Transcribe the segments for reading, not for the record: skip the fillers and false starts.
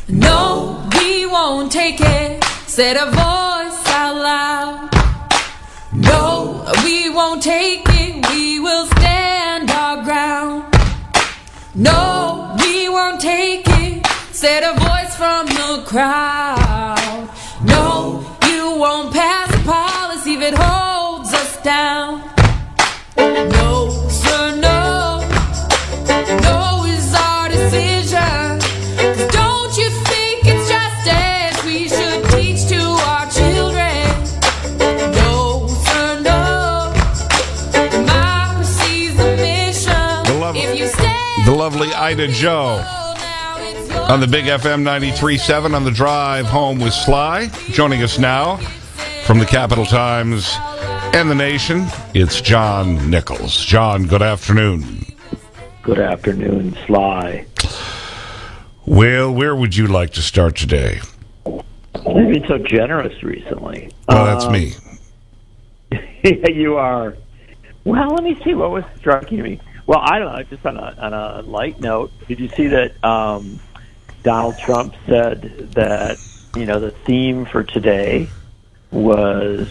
No, we won't take it, said a voice out loud. No, we won't take it, we will stand our ground. No, we won't take it, said a voice from the crowd. No, you won't pass a policy if it holds us down. No, sir, no. No is our decision. 'Cause don't you think it's justice we should teach to our children? No, sir, no. Democracy's the mission. If you stand The lovely Ida Joe on the Big FM 93.7 on the drive home with Sly. Joining us now from the Capital Times and the Nation, it's John Nichols. John, good afternoon. Good afternoon, Sly. Well, where would you like to start today? You've been so generous recently. Well, that's me. You are. Well, let me see. What was striking me? Well, I don't know. Just on a light note, did you see that Donald Trump said that, the theme for today was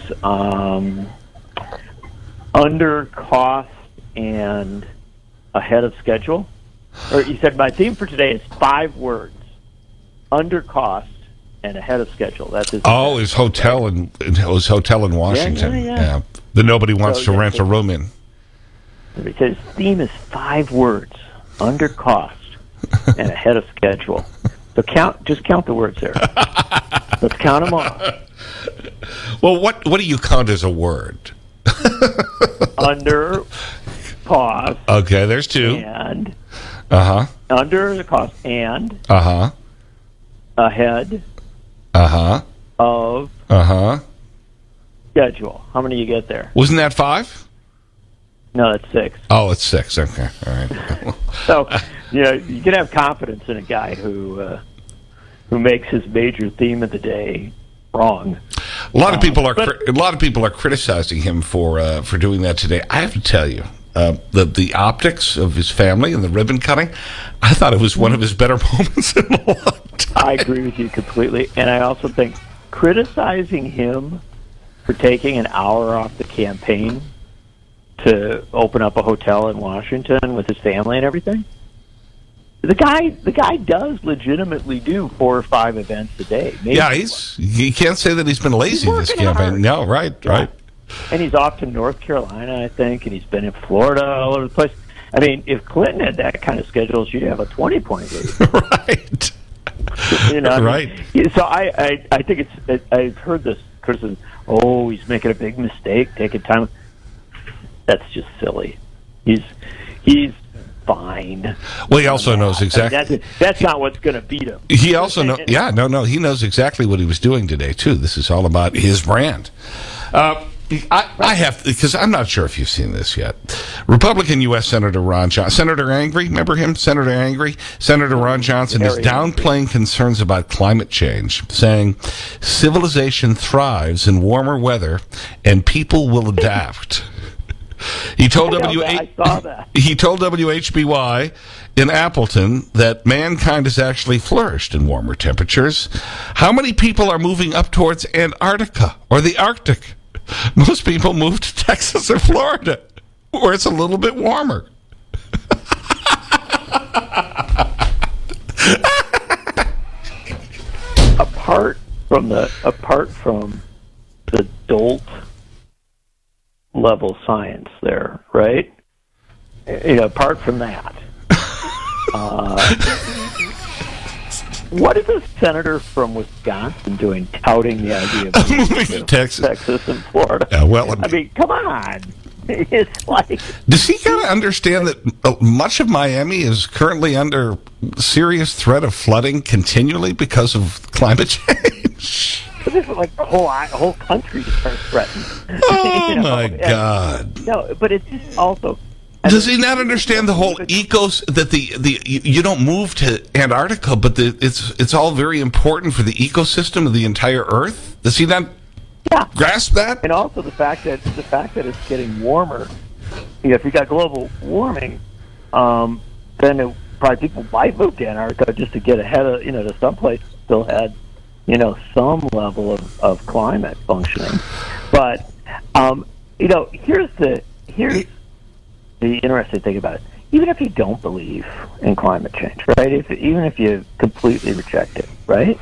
under cost and ahead of schedule? Or he said, my theme for today is 5 words: under cost and ahead of schedule. That's his. Oh, his hotel in Washington. Yeah. That nobody wants to rent a room in. He says his theme is 5 words: under cost and ahead of schedule. So just count the words there. Let's count them off. Well, what do you count as a word? Under cost. Okay, there's 2. And under the cost and ahead of schedule. How many you get there? Wasn't that 5? No, that's 6. Oh, it's 6. Okay, all right. So, you can have confidence in a guy who makes his major theme of the day wrong. A lot of people are criticizing him for doing that today. I have to tell you, the optics of his family and the ribbon cutting, I thought it was one of his better moments in a long time. I agree with you completely, and I also think criticizing him for taking an hour off the campaign to open up a hotel in Washington with his family and everything. The guy does legitimately do 4 or 5 events a day. Maybe. Yeah, he can't say that he's been lazy this campaign. Hard. No, right. And he's off to North Carolina, I think, and he's been in Florida, all over the place. I mean, if Clinton had that kind of schedule, she'd have a 20-point lead. Right. Right. So I think I've heard this criticism. Oh, he's making a big mistake, taking time. That's just silly. He's fine. Well, he also knows exactly. That's not what's going to beat him. He also knows. Yeah, no. He knows exactly what he was doing today too. This is all about his brand. I have, because I'm not sure if you've seen this yet. Republican U.S. Senator Ron Johnson, Senator Angry, remember him? Senator Angry? Senator Ron Johnson is downplaying concerns about climate change, saying civilization thrives in warmer weather and people will adapt. He told WHBY in Appleton that mankind has actually flourished in warmer temperatures. How many people are moving up towards Antarctica or the Arctic? Most people move to Texas or Florida, where it's a little bit warmer. Apart from the dolt level science there, right? Apart from that, what is a senator from Wisconsin doing touting the idea of moving to Texas and Florida? Yeah, well, I mean, come on. It's like... Does he kind of understand that much of Miami is currently under serious threat of flooding continually because of climate change? But this is like the whole country starts threatened. Oh, my God. No, but it's just also... Does he not understand the whole that you don't move to Antarctica, but it's all very important for the ecosystem of the entire Earth? Does he not grasp that? And also the fact that it's getting warmer. If you got global warming, then probably people might move to Antarctica just to get ahead of, to someplace that still had, some level of climate functioning. But, here's the interesting thing about it. Even if you don't believe in climate change, right? Even if you completely reject it, right?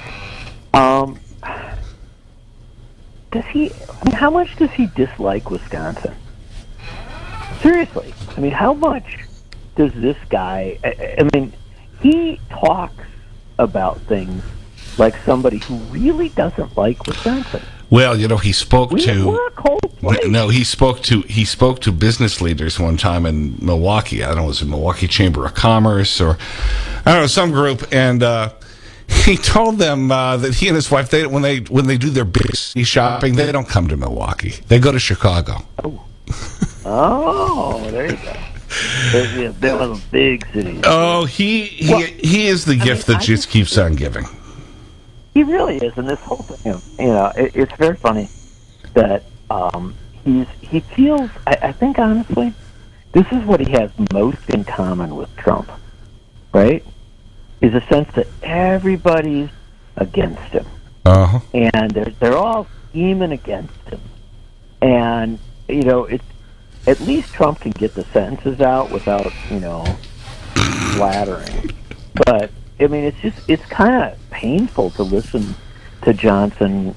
How much does he dislike Wisconsin? Seriously. I mean, how much does this guy... he talks about things like somebody who really doesn't like Wisconsin. Well, he spoke We're a cold place. No, he spoke to business leaders one time in Milwaukee. I don't know, it was the Milwaukee Chamber of Commerce or, I don't know, some group. And he told them that he and his wife, when they do their big city shopping, they don't come to Milwaukee. They go to Chicago. Oh, there you go. They're one of the big cities. Oh, he is the gift that just keeps on giving. He really is, and this whole thing, it's very funny that he feels. I think honestly, this is what he has most in common with Trump, right? Is a sense that everybody's against him, and they're all scheming against him, and it's at least Trump can get the sentences out without flattering, but. I mean, it's kind of painful to listen to Johnson,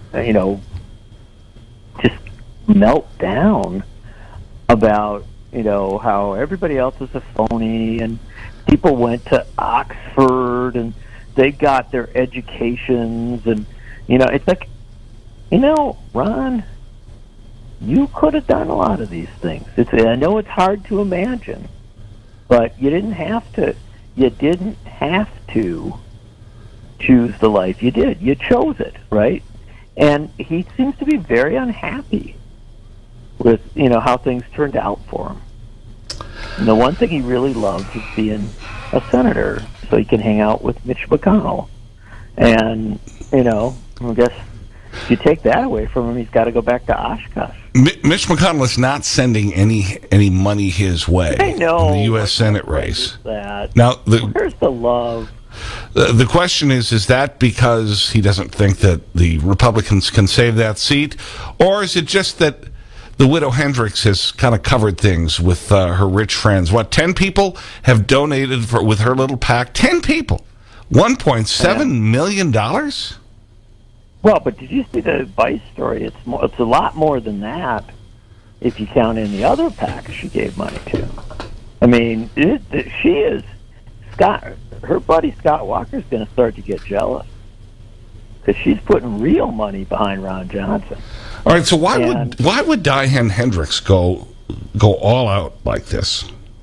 just melt down about, how everybody else is a phony and people went to Oxford and they got their educations and, it's like, Ron, you could have done a lot of these things. I know it's hard to imagine, but you didn't have to. You didn't have to choose the life you did. You chose it, right? And he seems to be very unhappy with, how things turned out for him. And the one thing he really loves is being a senator so he can hang out with Mitch McConnell. And, I guess if you take that away from him, he's got to go back to Oshkosh. Mitch McConnell is not sending any money his way. I know. In the U.S. Senate race. That. Now, where's the love? The question is that because he doesn't think that the Republicans can save that seat? Or is it just that the widow Hendricks has kind of covered things with her rich friends? 10 people have donated with her little PAC? 10 people. $1.7 million? Well, but did you see the Vice story? It's a lot more than that if you count in the other PACs she gave money to. I mean, she is... her buddy Scott Walker's going to start to get jealous because she's putting real money behind Ron Johnson. All right, so why would Diane Hendricks go all out like this?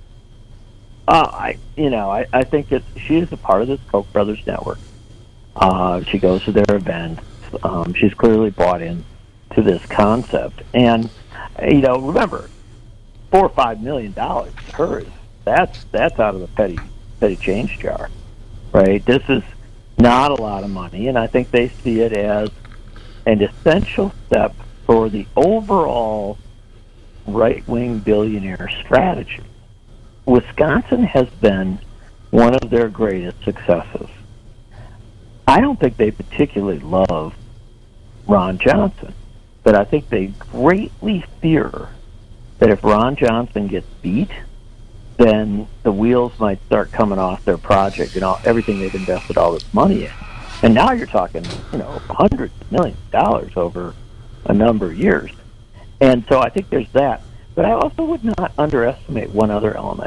I think that she is a part of this Koch brothers network. She goes to their events. She's clearly bought in to this concept, and remember, $4 or $5 million to her that's out of the petty change jar, right? This is not a lot of money, and I think they see it as an essential step for the overall right-wing billionaire strategy. Wisconsin has been one of their greatest successes. I don't think they particularly love Ron Johnson, but I think they greatly fear that if Ron Johnson gets beat, then the wheels might start coming off their project and everything they've invested all this money in. And now you're talking, hundreds of millions of dollars over a number of years. And so I think there's that. But I also would not underestimate one other element.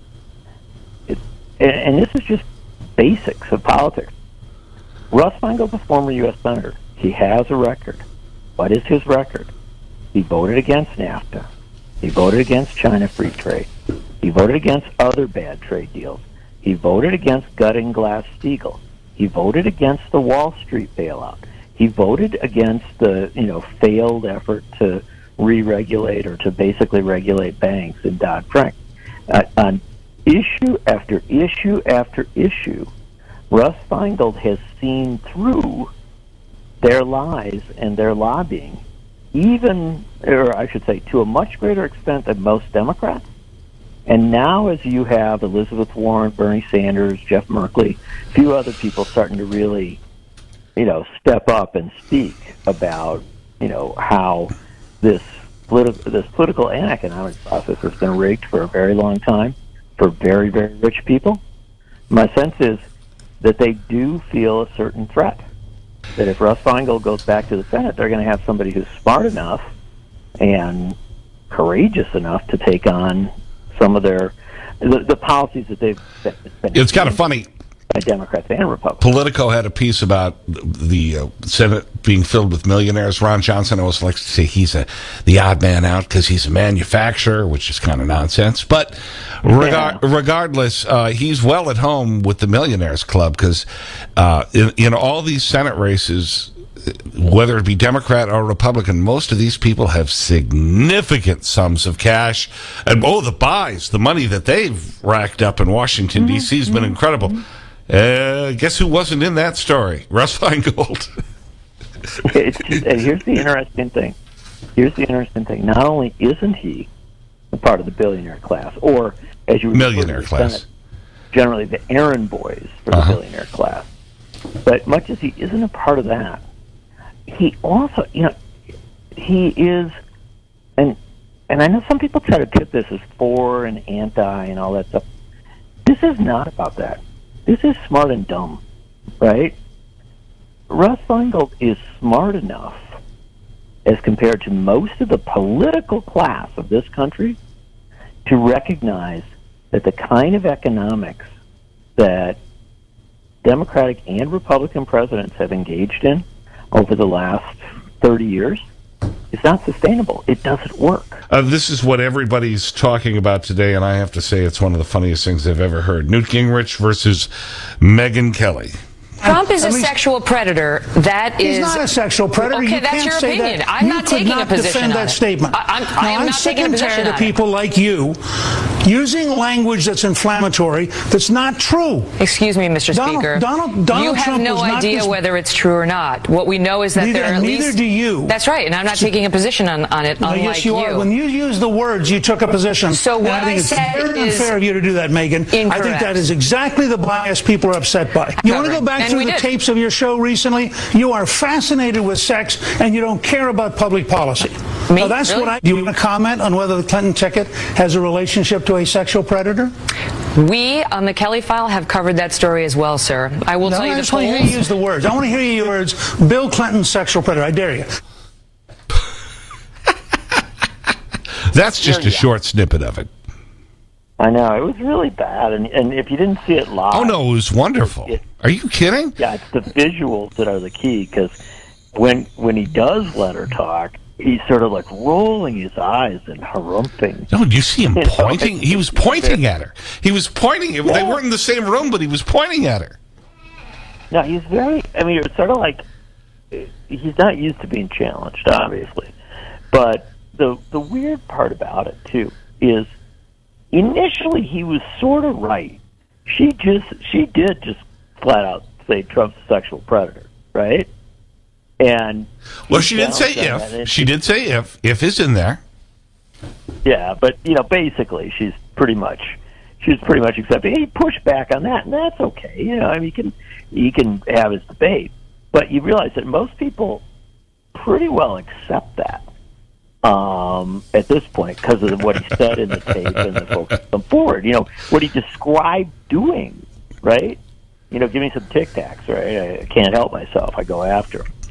And this is just basics of politics. Russ Feingold's a former U.S. Senator. He has a record. What is his record? He voted against NAFTA. He voted against China free trade. He voted against other bad trade deals. He voted against gutting Glass-Steagall. He voted against the Wall Street bailout. He voted against the failed effort to re-regulate or to basically regulate banks in Dodd-Frank. On issue after issue after issue, Russ Feingold has seen through their lies and their lobbying, even, or I should say, to a much greater extent than most Democrats. And now as you have Elizabeth Warren, Bernie Sanders, Jeff Merkley, a few other people starting to really, step up and speak about, how this political and economic process has been rigged for a very long time for very, very rich people. My sense is that they do feel a certain threat. That if Russ Feingold goes back to the Senate, they're going to have somebody who's smart enough and courageous enough to take on some of the policies that they've been. It's kind of funny. By Democrats and Republicans. Politico had a piece about the Senate being filled with millionaires. Ron Johnson always likes to say he's the odd man out because he's a manufacturer, which is kind of nonsense. But regardless, he's well at home with the Millionaires Club because in all these Senate races, whether it be Democrat or Republican, most of these people have significant sums of cash. And, the money that they've racked up in Washington, D.C. has been incredible. Guess who wasn't in that story? Russ Feingold. And here's the interesting thing. Not only isn't he a part of the billionaire class, or as you millionaire class, Senate, generally the errand boys for the billionaire class, but much as he isn't a part of that, he also, he is, and I know some people try to tip this as for and anti and all that stuff. This is not about that. This is smart and dumb, right? Russ Feingold is smart enough, as compared to most of the political class of this country, to recognize that the kind of economics that Democratic and Republican presidents have engaged in over the last 30 years is not sustainable. It doesn't work. This is what everybody's talking about today, and I have to say it's one of the funniest things I've ever heard. Newt Gingrich versus Megyn Kelly. Trump is a sexual predator. That is... He's not a sexual predator. Okay, that's your opinion. I'm not taking a position on it. defend that statement. I'm sick and tired of people like you using language that's inflammatory that's not true. Excuse me, Mr. Speaker. Donald you have Trump no idea whether it's true or not. What we know is that there are at least... Neither do you. That's right, and I'm not taking a position on it, unlike yes, you are. When you use the words, you took a position. So what I think it's very unfair of you to do that, Megyn. Incorrect. I think that is exactly the bias people are upset by. You want to go back through the tapes of your show recently? You are fascinated with sex, and you don't care about public policy. Me? That's really? what do you want to comment on whether the Clinton ticket has a relationship to a sexual predator? We, on the Kelly File, have covered that story as well, sir. I will tell you I the just want to hear you use the words. I want to hear you use the words, Bill Clinton, sexual predator. I dare you. That's just a short snippet of it. I know. It was really bad. And if you didn't see it live... Oh, no, it was wonderful. Are you kidding? Yeah, it's the visuals that are the key, because when he does let her talk, he's sort of like rolling his eyes and harumping. No, you see him pointing? He was pointing at her. He was pointing. Yeah. They weren't in the same room, but he was pointing at her. No, he's very... I mean, it's sort of like... He's not used to being challenged, obviously. But the weird part about it, too, is initially he was sort of right. She did just flat out say Trump's a sexual predator, right? And well, she didn't say if. She did say if. If is in there. Yeah, but basically, she's pretty much accepting. He pushed back on that, and that's okay. I mean, he can have his debate, but you realize that most people pretty well accept that at this point because of what he said in the tape and the folks come forward. What he described doing, right? Give me some Tic Tacs, right? I can't help myself. I go after him.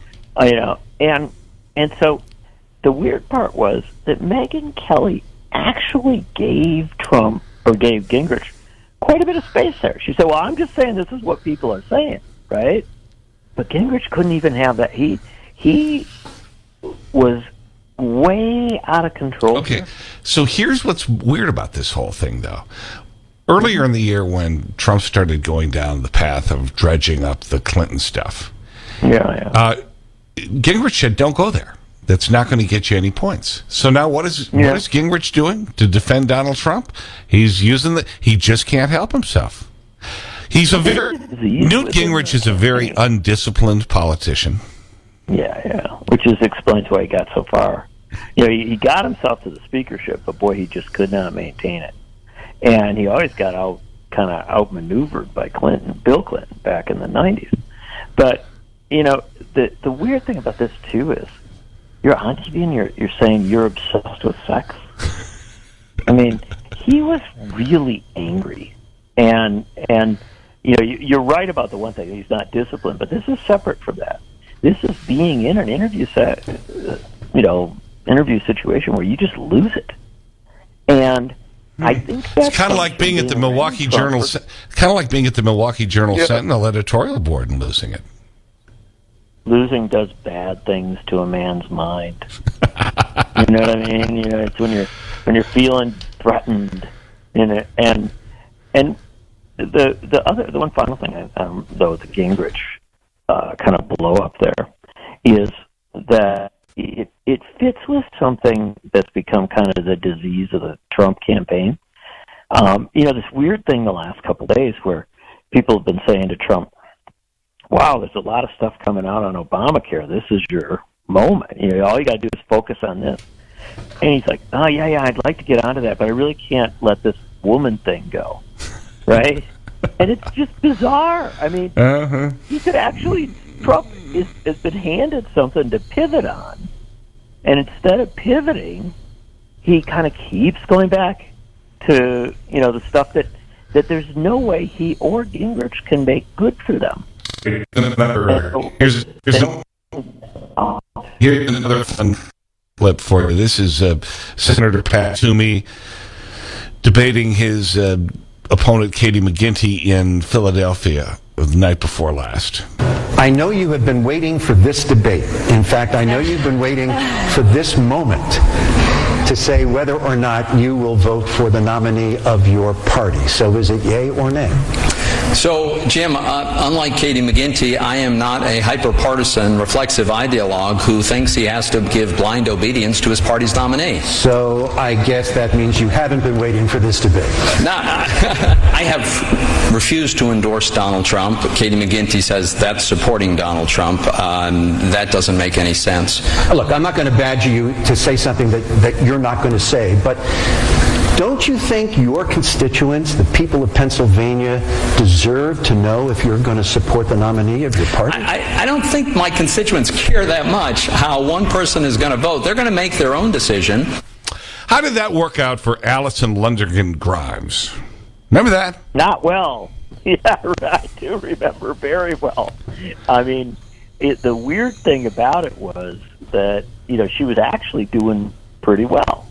And so the weird part was that Megyn Kelly actually gave Gingrich quite a bit of space there. She said, well, I'm just saying this is what people are saying, right? But Gingrich couldn't even have that. He was way out of control. Okay, so here's what's weird about this whole thing, though. Earlier in the year when Trump started going down the path of dredging up the Clinton stuff, Gingrich said, don't go there. That's not going to get you any points. So now what is Gingrich doing to defend Donald Trump? He's using he just can't help himself. Newt Gingrich is a very undisciplined politician. Yeah, which explains why he got so far. He got himself to the speakership, but boy, he just could not maintain it. And he always got outmaneuvered by Bill Clinton back in the 90s. But, the weird thing about this, too, is you're on TV and you're saying you're obsessed with sex. I mean, he was really angry. And you're right about the one thing. He's not disciplined, but this is separate from that. This is being in an interview interview situation where you just lose it. And I think that's it's kind of like being at the Milwaukee Journal. Kind of like being at the Milwaukee Journal Sentinel editorial board and losing it. Losing does bad things to a man's mind. You know what I mean? It's when you're feeling threatened, and the one final thing, though, the Gingrich kind of blow up there is that it fits with something that's become kind of the disease of the Trump campaign. This weird thing the last couple of days where people have been saying to Trump, wow, there's a lot of stuff coming out on Obamacare. This is your moment. All you got to do is focus on this. And he's like, oh, yeah, I'd like to get onto that, but I really can't let this woman thing go. Right? And it's just bizarre. I mean, he could actually, Trump has been handed something to pivot on. And instead of pivoting, he kind of keeps going back to, the stuff that there's no way he or Gingrich can make good for them. Here's another fun clip for you. This is Senator Pat Toomey debating his opponent, Katie McGinty, in Philadelphia the night before last. I know you have been waiting for this debate. In fact, I know you've been waiting for this moment to say whether or not you will vote for the nominee of your party. So is it yay or nay? So, Jim, unlike Katie McGinty, I am not a hyper-partisan, reflexive ideologue who thinks he has to give blind obedience to his party's nominee. So I guess that means you haven't been waiting for this debate. No, I have refused to endorse Donald Trump. Katie McGinty says that's supporting Donald Trump. That doesn't make any sense. Look, I'm not going to badger you to say something that you're not going to say, but don't you think your constituents, the people of Pennsylvania, deserve to know if you're going to support the nominee of your party? I don't think my constituents care that much how one person is going to vote. They're going to make their own decision. How did that work out for Allison Lundergan Grimes? Remember that? Not well. Yeah, I do remember very well. I mean, the weird thing about it was that, she was actually doing pretty well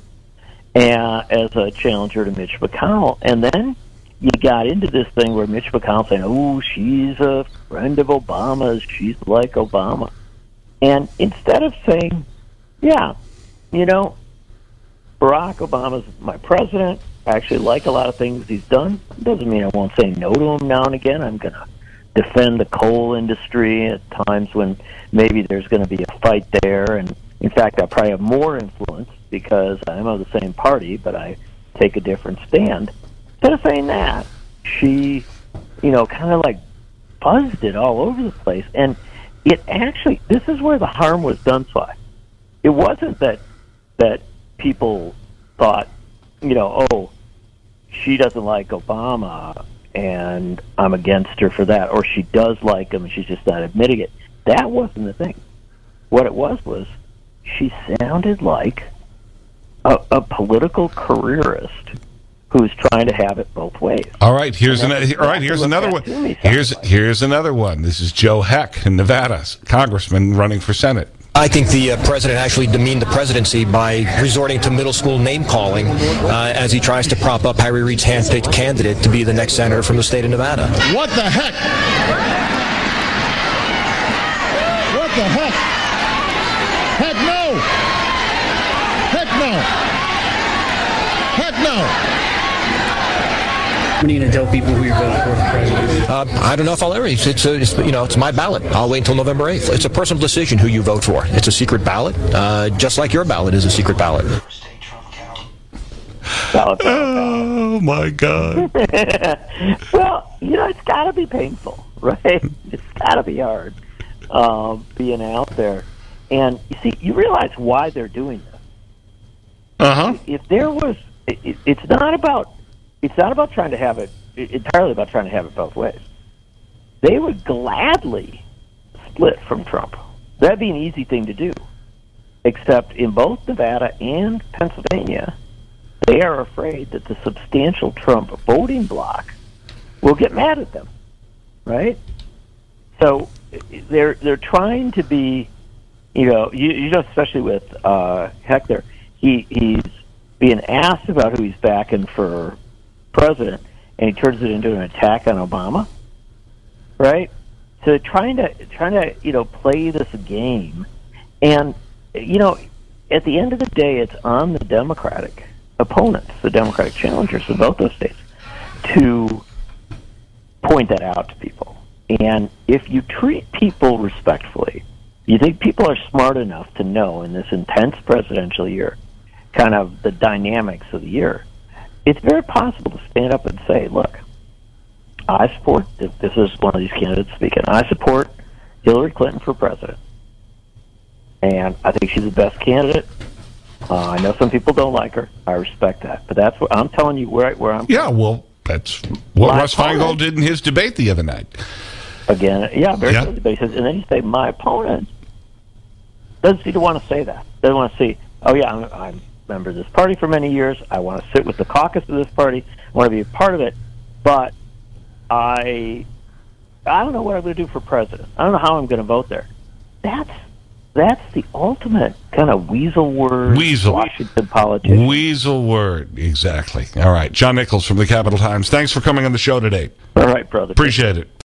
as a challenger to Mitch McConnell. And then you got into this thing where Mitch McConnell saying, oh, she's a friend of Obama's, she's like Obama. And instead of saying, yeah, Barack Obama's my president, I actually like a lot of things he's done, doesn't mean I won't say no to him now and again. I'm going to defend the coal industry at times when maybe there's going to be a fight there. And in fact, I probably have more influence because I'm of the same party, but I take a different stand. Instead of saying that, she, kind of like buzzed it all over the place. And it actually, this is where the harm was done, Sly. It wasn't that people thought, oh, she doesn't like Obama and I'm against her for that, or she does like him and she's just not admitting it. That wasn't the thing. What it was she sounded like a political careerist who's trying to have it both ways. All right, here's another one. Here's another one. This is Joe Heck in Nevada, congressman running for Senate. I think the president actually demeaned the presidency by resorting to middle school name-calling as he tries to prop up Harry Reid's hand-picked candidate to be the next senator from the state of Nevada. What the heck? What the heck? Heck no! Heck no! Heck no! When are you going to tell people who you're voting for president? I don't know if I'll ever. It's my ballot. I'll wait until November 8th. It's a personal decision who you vote for. It's a secret ballot, just like your ballot is a secret ballot. Oh, my God. Well, it's got to be painful, right? It's got to be hard being out there. And, you see, you realize why they're doing this. Uh-huh. If there was... It's not about it's not about trying to have it, entirely about trying to have it both ways. They would gladly split from Trump. That'd be an easy thing to do. Except in both Nevada and Pennsylvania, they are afraid that the substantial Trump voting bloc will get mad at them, right? So they're trying to be, especially with Heckler, he's being asked about who he's backing for president, and he turns it into an attack on Obama, right? So they're trying to play this game, and at the end of the day, it's on the Democratic opponents, the Democratic challengers in both those states, to point that out to people. And if you treat people respectfully, you think people are smart enough to know in this intense presidential year, kind of the dynamics of the year, it's very possible to stand up and say, look, I support, this is one of these candidates speaking, I support Hillary Clinton for president. And I think she's the best candidate. I know some people don't like her. I respect that. But that's what I'm telling you where I'm Yeah, well, that's what Russ Feingold did in his debate the other night. Again, yeah, very good debate. And then you say, my opponent doesn't seem to want to say that. Doesn't want to say, oh, yeah, I'm a member of this party for many years. I want to sit with the caucus of this party. I want to be a part of it. But I don't know what I'm going to do for president. I don't know how I'm going to vote there. That's the ultimate kind of weasel word, Washington politician. Weasel word, exactly. All right. John Nichols from the Capital Times. Thanks for coming on the show today. All right, brother. Appreciate it.